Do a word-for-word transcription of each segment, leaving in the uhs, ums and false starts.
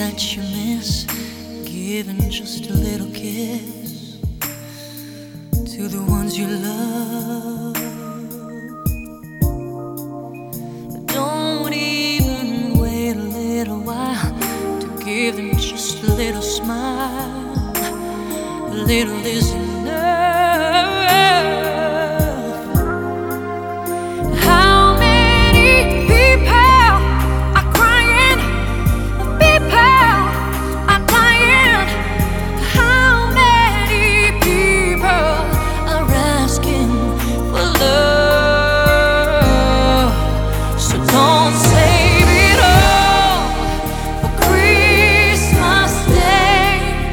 that you miss giving just a little kiss to the ones you love. Don't even wait a little while to give them just a little smile. A little is enough. How many people are crying? People are dying. How many people are asking for love? So don't save it all for Christmas Day.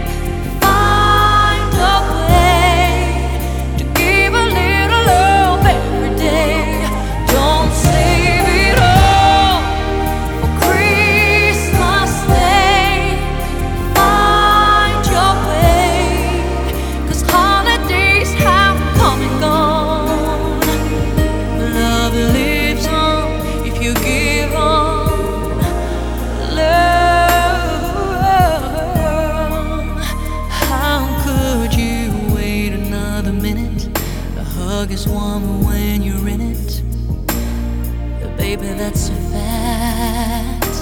Find a way to give a little love every day. Don't save it all for Christmas Day. Find your way, 'cause holidays have come and gone. Love lives on if you give on. Love, how could you wait another minute? The hug is warmer when you're in it. Baby, that's a fact.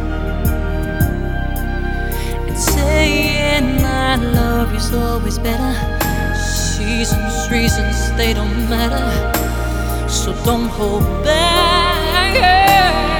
And saying I love you's always better. Seasons, reasons, they don't matter. So don't hold back.